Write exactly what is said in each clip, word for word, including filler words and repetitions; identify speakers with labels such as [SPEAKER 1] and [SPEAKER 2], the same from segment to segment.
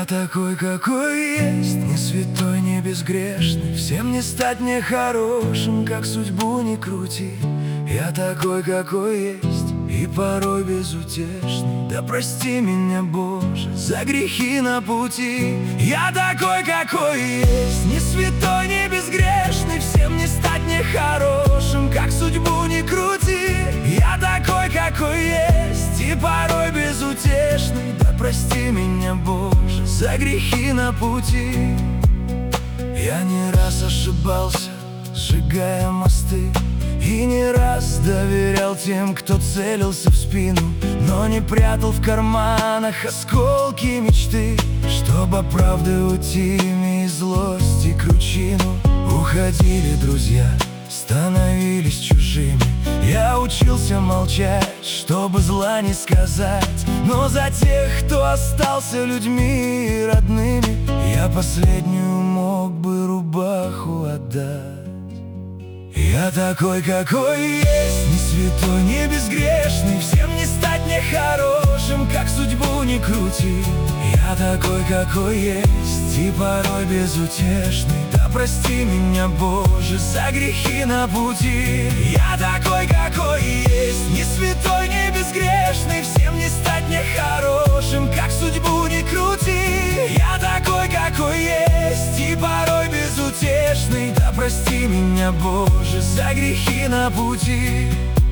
[SPEAKER 1] Я такой, какой есть, не святой, не безгрешный. Всем не стать мне хорошим, как судьбу не крути. Я такой, какой есть, и порой безутешный. Да прости меня, Боже, за грехи на пути. Я такой, какой есть, не святой, не безгрешный. Всем не стать мне хорошим, как судьбу не крути. Я такой, какой есть, и порой безутешный. Да прости меня, Боже, за грехи на пути. Я не раз ошибался, сжигая мосты, и не раз доверял тем, кто целился в спину, но не прятал в карманах осколки мечты, чтобы правды уйти и злость и кручину. Уходили друзья, становились чужими. Я учился молчать, чтобы зла не сказать, но за тех, кто остался людьми и родными, я последнюю мог бы рубаху отдать. Я такой, какой есть, не святой, не безгрешный. Всем не стать мне хорошим, как судьбу не крути. Я такой, какой есть, и порой безутешный. Да прости меня, Боже, за грехи на пути. Я такой, какой есть, не святой, не безгрешный. Всем не стать мне хорошим, как судьбу не крути. Я такой, какой есть, и порой безутешный. Да прости меня, Боже, за грехи на пути.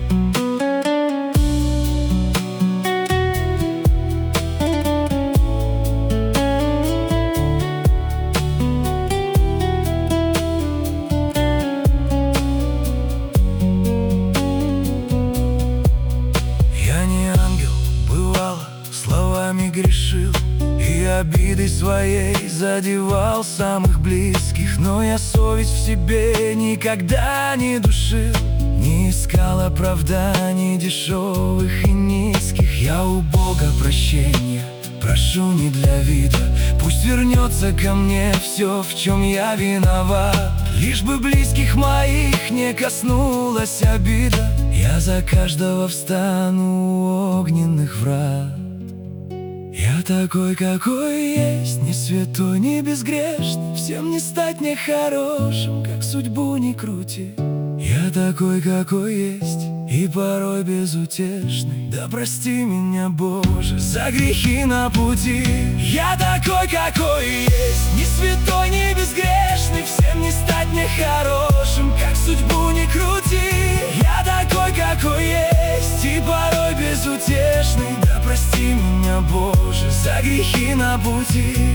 [SPEAKER 1] Я не ангел, бывало, словами грешил, и обидой своей задевал самых близких. Но я совесть в себе никогда не душил, не искал оправданий дешевых и низких. Я у Бога прощения прошу не для вида, пусть вернется ко мне все, в чем я виноват. Лишь бы близких моих не коснулась обида, я за каждого встану у огненных врат. Я такой, какой есть, не святой, не безгрешный. Всем не стать мне хорошим, как судьбу не крути. Я такой, какой есть, и порой безутешный. Да прости меня, Боже, за грехи на пути. Я такой, какой есть, не святой, не безгрешный. Всем не стать мне хорошим, как судьбу не крути. Я такой, какой есть, и порой безутешный. Да прости меня, Боже, за грехи на пути.